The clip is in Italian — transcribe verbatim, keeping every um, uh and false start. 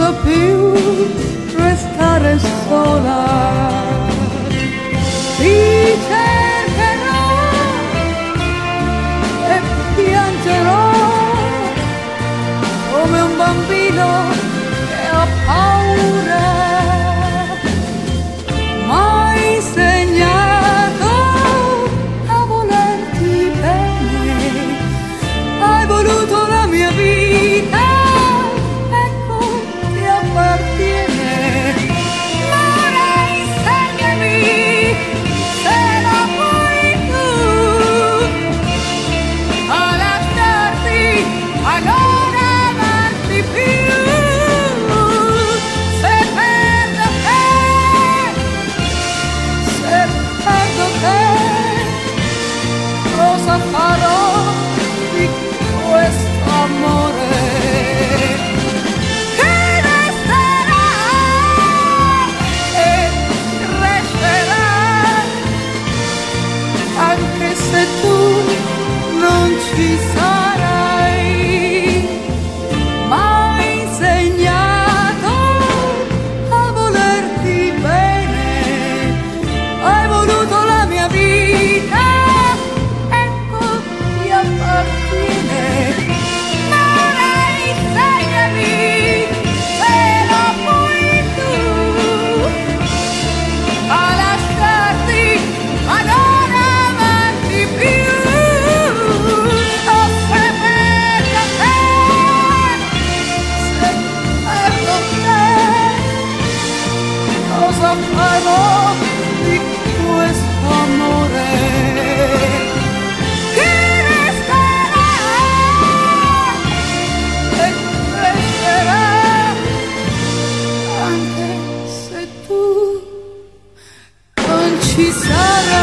posso più restare sola. Ti cercherò e piangerò come un bambino che ha paura. M'hai insegnato a volerti bene, hai voluto la mia vita, ecco ti appartiene. Ora insegnami, se la vuoi tu, a lasciarti, a non amarti più. Se perdo te, se perdo te, cosa farò di questo amore? Che resterà e crescerà, anche se tu non ci sarai. M'hai insegnato a volerti bene, hai voluto la mia vita, ecco ti appartiene. Ora insegnami, se lo vuoi tu, a lasciarti, a non amarti più. O se perdo te, se perdo te, cosa farò di questo amore? Che resterà e crescerà, anche se tu non ci sarai.